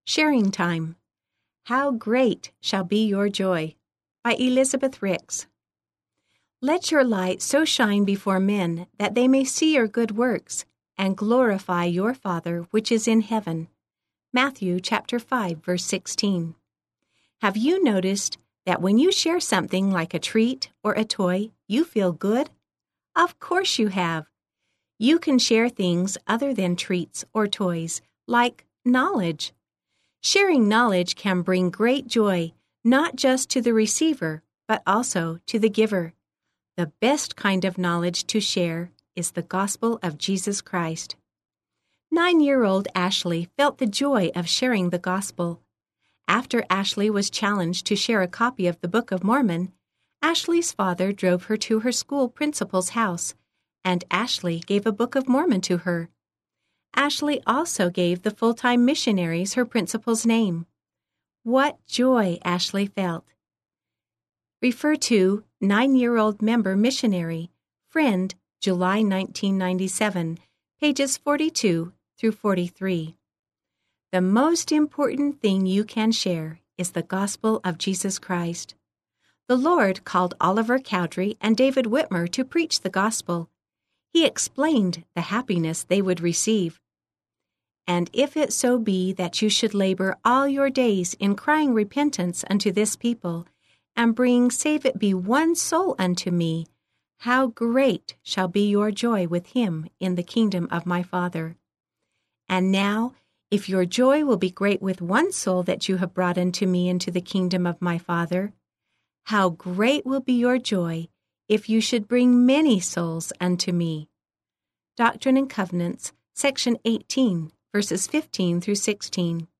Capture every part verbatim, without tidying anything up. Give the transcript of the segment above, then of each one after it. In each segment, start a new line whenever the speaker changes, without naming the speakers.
Sharing Time. How Great Shall Be Your Joy by Elizabeth Ricks. Let your light so shine before men that they may see your good works and glorify your Father which is in heaven. Matthew chapter five, verse sixteen. Have you noticed that when you share something like a treat or a toy, you feel good? Of course you have. You can share things other than treats or toys, like knowledge. Sharing knowledge can bring great joy, not just to the receiver, but also to the giver. The best kind of knowledge to share is the gospel of Jesus Christ. Nine-year-old Ashley felt the joy of sharing the gospel. After Ashley was challenged to share a copy of the Book of Mormon, Ashley's father drove her to her school principal's house, and Ashley gave a Book of Mormon to her. Ashley also gave the full-time missionaries her principal's name. What joy Ashley felt! Refer to Nine-Year-Old Member Missionary, Friend, July nineteen ninety-seven, pages forty-two through forty-three. The most important thing you can share is the gospel of Jesus Christ. The Lord called Oliver Cowdery and David Whitmer to preach the gospel. He explained the happiness they would receive. And if it so be that you should labor all your days in crying repentance unto this people, and bring save it be one soul unto me, how great shall be your joy with him in the kingdom of my Father. And now, if your joy will be great with one soul that you have brought unto me into the kingdom of my Father, how great will be your joy if you should bring many souls unto me. Doctrine and Covenants, section eighteen, verses fifteen through sixteen.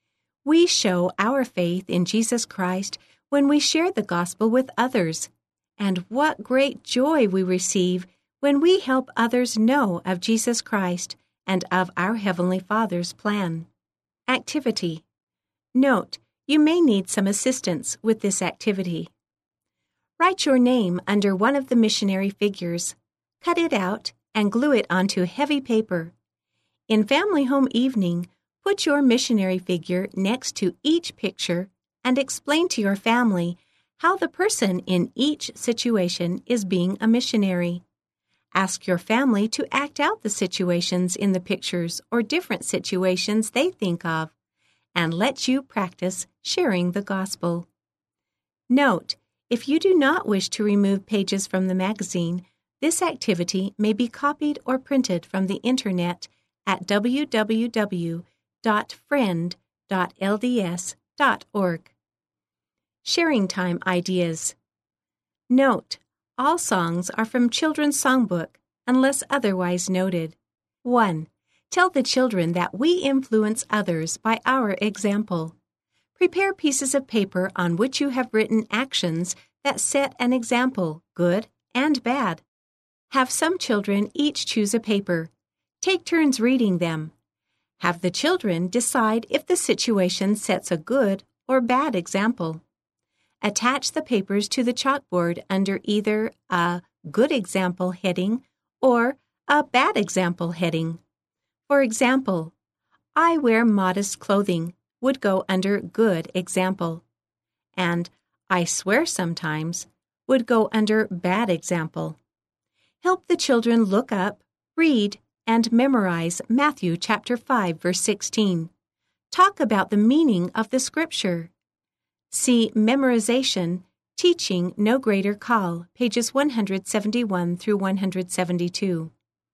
We show our faith in Jesus Christ when we share the gospel with others, and what great joy we receive when we help others know of Jesus Christ and of our Heavenly Father's plan. Activity. Note, you may need some assistance with this activity. Write your name under one of the missionary figures. Cut it out and glue it onto heavy paper. In Family Home Evening, put your missionary figure next to each picture and explain to your family how the person in each situation is being a missionary. Ask your family to act out the situations in the pictures or different situations they think of, and let you practice sharing the gospel. Note, if you do not wish to remove pages from the magazine, this activity may be copied or printed from the Internet at w w w dot friend dot l d s dot org. Sharing Time Ideas. Note, all songs are from Children's Songbook, unless otherwise noted. one. Tell the children that we influence others by our example. Prepare pieces of paper on which you have written actions that set an example, good and bad. Have some children each choose a paper. Take turns reading them. Have the children decide if the situation sets a good or bad example. Attach the papers to the chalkboard under either a good example heading or a bad example heading. For example, I wear modest clothing would go under good example, and I swear sometimes would go under bad example. Help the children look up, read, and memorize Matthew chapter five, verse sixteen. Talk about the meaning of the scripture. See Memorization, Teaching No Greater Call, pages one seventy-one through one seventy-two.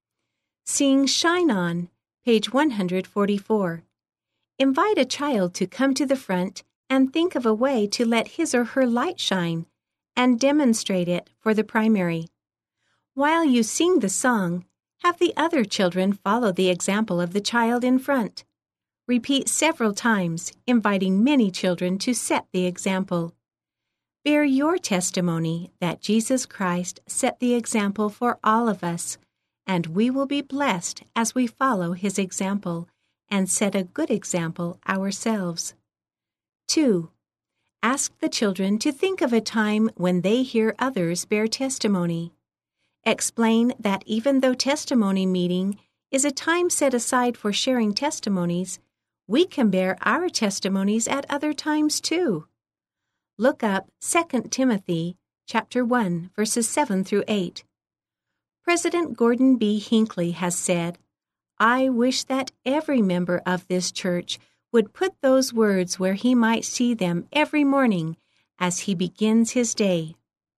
Sing Shine On, page one forty-four. Invite a child to come to the front and think of a way to let his or her light shine, and demonstrate it for the primary. While you sing the song, have the other children follow the example of the child in front. Repeat several times, inviting many children to set the example. Bear your testimony that Jesus Christ set the example for all of us, and we will be blessed as we follow his example and set a good example ourselves. two. Ask the children to think of a time when they hear others bear testimony. Explain that even though testimony meeting is a time set aside for sharing testimonies, we can bear our testimonies at other times too. Look up Second Timothy chapter one, verses seven through eight. President Gordon B. Hinckley has said, "I wish that every member of this church would put those words where he might see them every morning as he begins his day.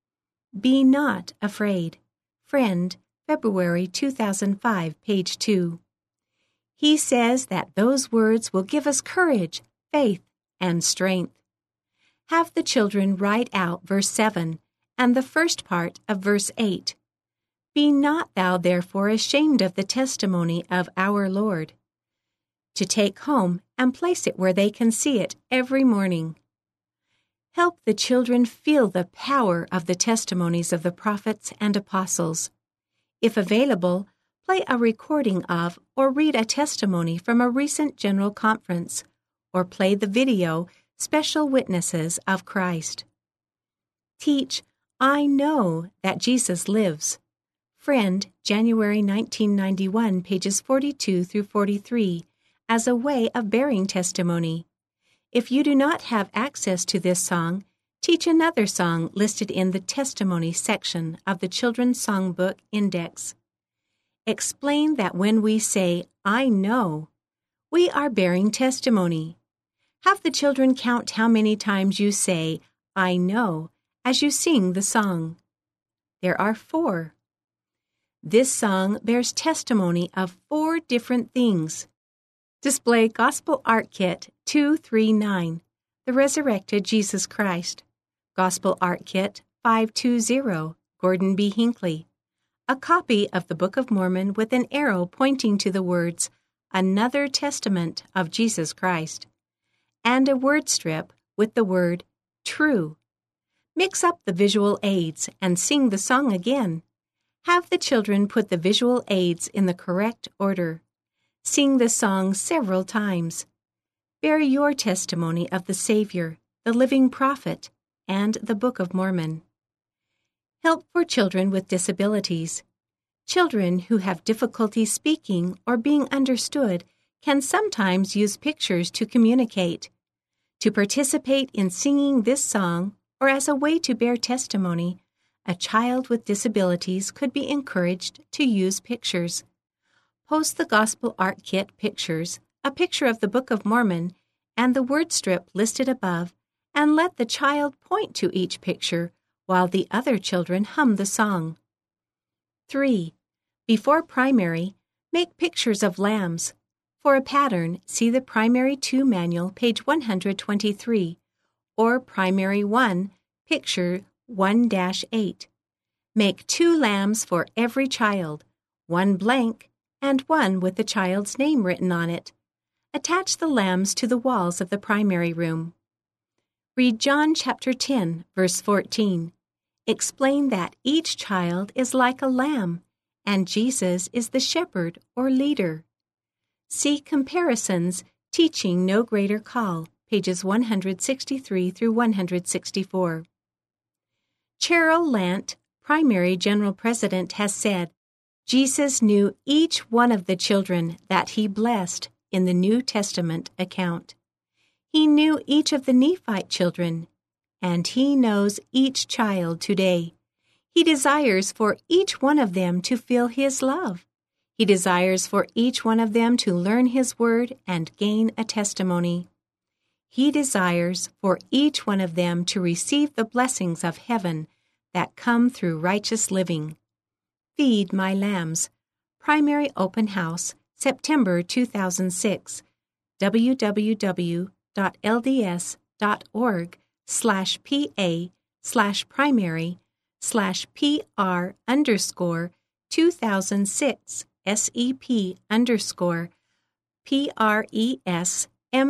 Be not afraid." Friend, February two thousand five, page two. He says that those words will give us courage, faith, and strength. Have the children write out verse seven and the first part of verse eight. Be not thou therefore ashamed of the testimony of our Lord. To take home and place it where they can see it every morning. Help the children feel the power of the testimonies of the prophets and apostles. If available, play a recording of or read a testimony from a recent general conference, or play the video Special Witnesses of Christ. Teach, "I know that Jesus lives." Friend, January nineteen ninety-one, pages forty-two through forty-three, as a way of bearing testimony. If you do not have access to this song, teach another song listed in the Testimony section of the Children's Songbook Index. Explain that when we say, "I know," we are bearing testimony. Have the children count how many times you say, "I know," as you sing the song. There are four. This song bears testimony of four different things. Display Gospel Art Kit two thirty-nine, The Resurrected Jesus Christ. Gospel Art Kit five twenty, Gordon B. Hinckley. A copy of the Book of Mormon with an arrow pointing to the words, "Another Testament of Jesus Christ." And a word strip with the word, "True." Mix up the visual aids and sing the song again. Have the children put the visual aids in the correct order. Sing the song several times. Bear your testimony of the Savior, the living prophet, and the Book of Mormon. Help for children with disabilities. Children who have difficulty speaking or being understood can sometimes use pictures to communicate. To participate in singing this song, or as a way to bear testimony, a child with disabilities could be encouraged to use pictures. Post the Gospel Art Kit pictures, a picture of the Book of Mormon, and the word strip listed above, and let the child point to each picture while the other children hum the song. three. Before primary, make pictures of lambs. For a pattern, see the Primary two Manual, page one hundred twenty-three, or Primary one, picture one dash eight. Make two lambs for every child, one blank, and one with the child's name written on it. Attach the lambs to the walls of the primary room. Read John chapter ten, verse fourteen. Explain that each child is like a lamb, and Jesus is the shepherd or leader. See Comparisons, Teaching No Greater Call, pages one hundred sixty-three through one hundred sixty-four. Cheryl Lant, Primary General President, has said, Jesus knew each one of the children that he blessed in the New Testament account. He knew each of the Nephite children, and he knows each child today. He desires for each one of them to feel his love. He desires for each one of them to learn his word and gain a testimony. He desires for each one of them to receive the blessings of heaven that come through righteous living. Feed My Lambs, Primary Open House, September two thousand six, w w w dot l d s dot org slash pa slash primary slash pr underscore 2006 sep underscore pres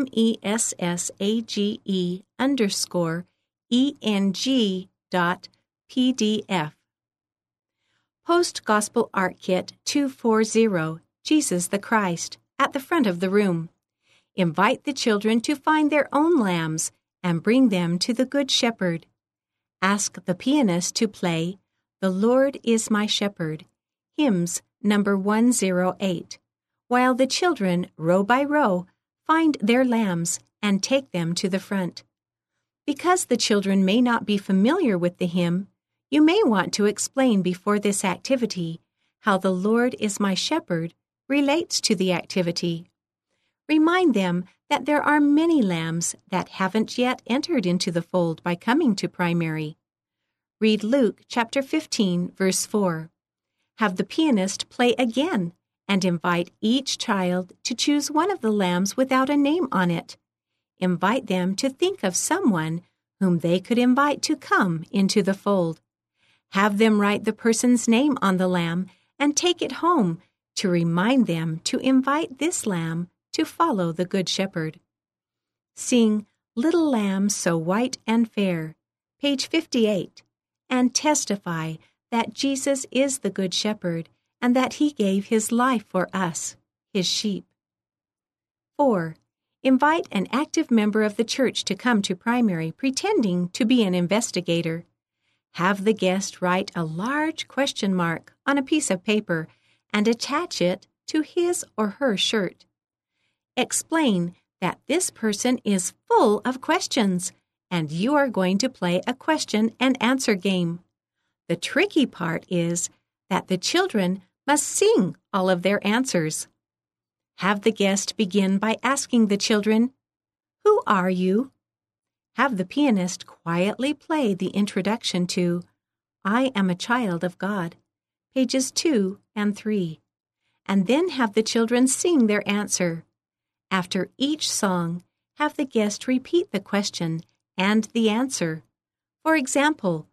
message underscore eng dot pdf. Post Gospel Art Kit two forty, Jesus the Christ, at the front of the room. Invite the children to find their own lambs and bring them to the Good Shepherd. Ask the pianist to play The Lord is My Shepherd, hymns number one oh eight, while the children, row by row, find their lambs and take them to the front. Because the children may not be familiar with the hymn, you may want to explain before this activity how the Lord is my shepherd relates to the activity. Remind them that there are many lambs that haven't yet entered into the fold by coming to primary. Read Luke chapter fifteen, verse four. Have the pianist play again and invite each child to choose one of the lambs without a name on it. Invite them to think of someone whom they could invite to come into the fold. Have them write the person's name on the lamb and take it home to remind them to invite this lamb to follow the Good Shepherd. Sing Little Lamb So White and Fair, page fifty-eight, and testify that Jesus is the Good Shepherd and that He gave His life for us, His sheep. four. Invite an active member of the church to come to primary pretending to be an investigator. Have the guest write a large question mark on a piece of paper and attach it to his or her shirt. Explain that this person is full of questions and you are going to play a question and answer game. The tricky part is that the children must sing all of their answers. Have the guest begin by asking the children, "Who are you?" Have the pianist quietly play the introduction to I Am a Child of God, pages two and three, and then have the children sing their answer. After each song, have the guest repeat the question and the answer. For example,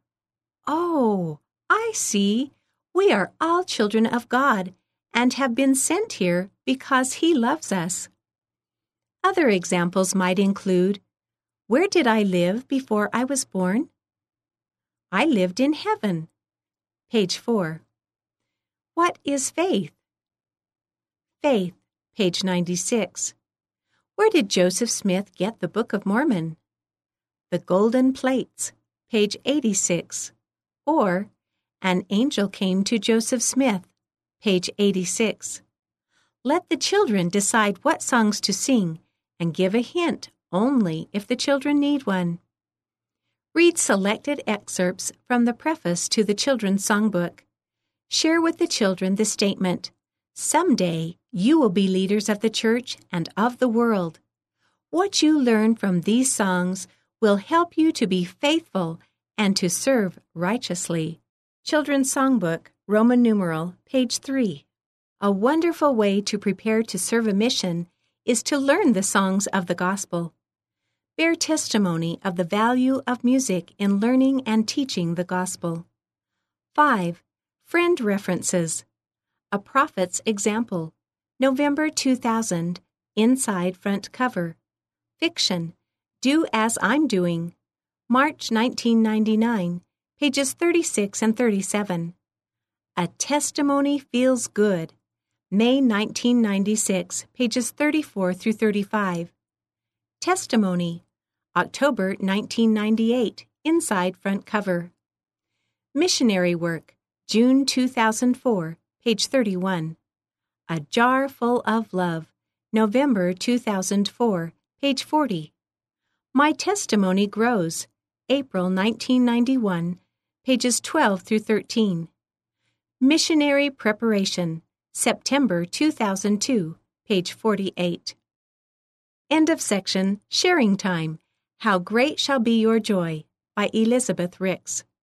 "Oh, I see. We are all children of God and have been sent here because He loves us." Other examples might include, "Where did I live before I was born?" "I lived in heaven." Page four. What is faith? Faith, page ninety-six. Where did Joseph Smith get the Book of Mormon? The Golden Plates, page eighty-six. Or, An Angel Came to Joseph Smith, page eighty-six. Let the children decide what songs to sing and give a hint only if the children need one. Read selected excerpts from the preface to the children's songbook. Share with the children the statement, "Someday you will be leaders of the church and of the world." What you learn from these songs will help you to be faithful and to serve righteously. Children's Songbook, Roman numeral, page three. A wonderful way to prepare to serve a mission is to learn the songs of the gospel. Bear testimony of the value of music in learning and teaching the gospel. five. Friend references. A Prophet's Example, November two thousand, inside front cover. Fiction, Do As I'm Doing, March nineteen ninety-nine, pages thirty-six and thirty-seven. A Testimony Feels Good, May nineteen ninety-six, pages thirty-four through thirty-five. Testimony, October nineteen ninety-eight, inside front cover. Missionary Work, June two thousand four, page thirty-one. A Jar Full of Love, November two thousand four, page forty. My Testimony Grows, April nineteen ninety-one, pages twelve through thirteen. Missionary Preparation, September two thousand two, page forty-eight. End of section. Sharing Time. How Great Shall Be Your Joy, by Elizabeth Ricks.